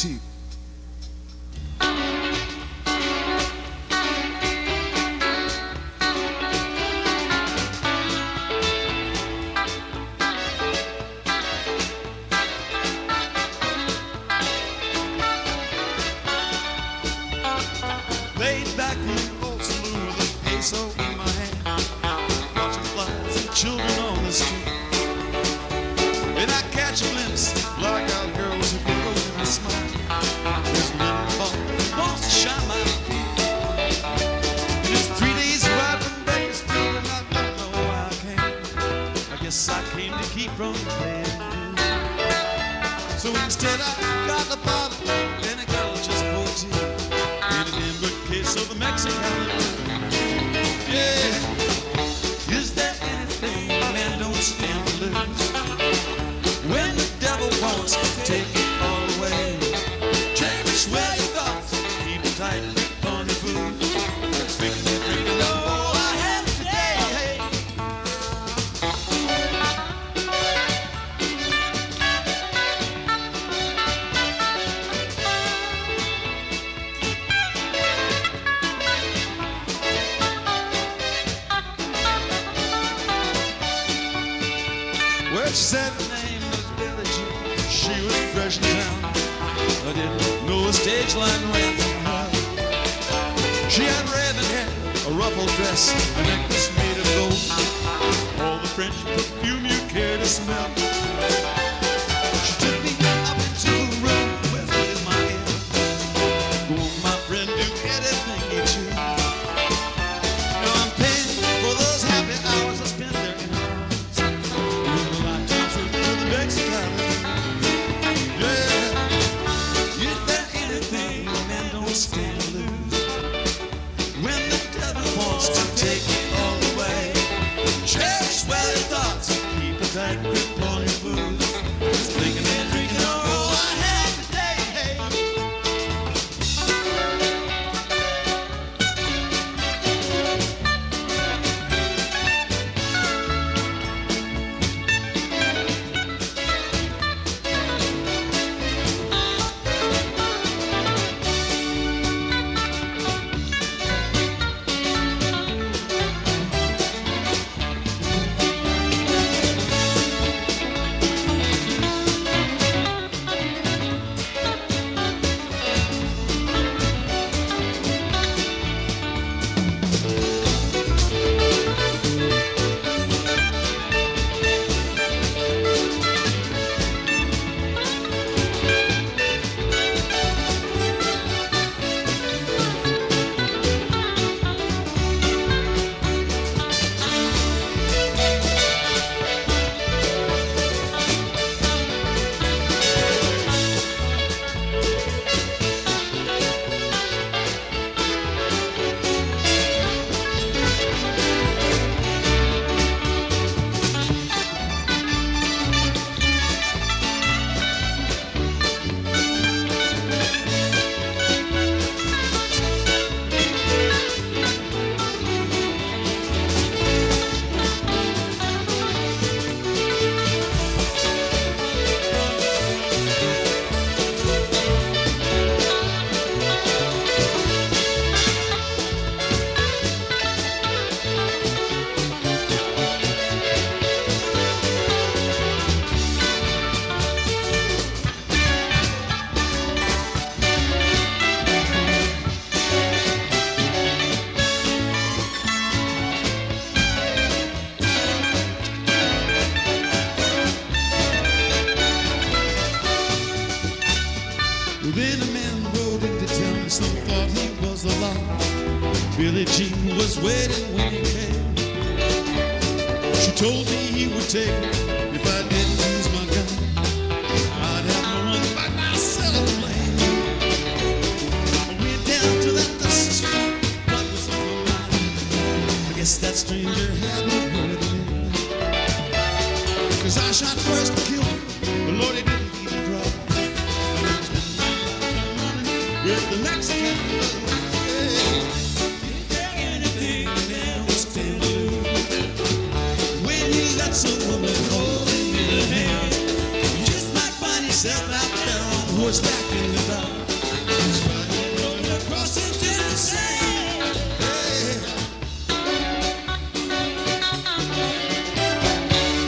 too. Laid back in the old saloon with a peso in my hand, watching flies and children on the street. And I catch a glimpse, blackout girls who go in a smile. There's a little ball that wants to shine my feet. And it's 3 days ride from Bakersfield, and I don't know why I came. I guess I came to keep from playing blue. So instead I got a bottle and a girl just 14. Case of the Mexican. Yeah. Is there anything a man don't stand to lose? When the devil wants to take it all away, change where your thoughts, keep it tight, grip on your boots. Speaking and drinking all I have today. Well, she said her name was Billie Jean. She was fresh in town. I didn't know a stage line ran from her. She had raven hair, a ruffled dress, a necklace made of gold, all the French perfume you care to smell. She took me up into a room where in my head. Go on, my friend, do anything you choose. Now I'm paying for those happy hours I spent there in her arms. Mexican. Yeah. Is there anything a man don't stand to lose? When the devil wants to take it all away, cherish well your thoughts, keep a tight grip on your booze. Just thinking and drinking all I had today. Then a man rode into town, some thought he was the law. Billie Jean was waiting when he came. She told me he would take me if I didn't use my gun. I'd have no one but myself to blame. I went down to that dusty street, what was on my mind? I guess that stranger hadn't heard of me. 'Cause I shot first and killed him, but Lord, he didn't even try. With the Mexican, is there anything a man will stand to lose? When he lets a woman hold him in her hand, you just might find yourself out there on the was back in the dark.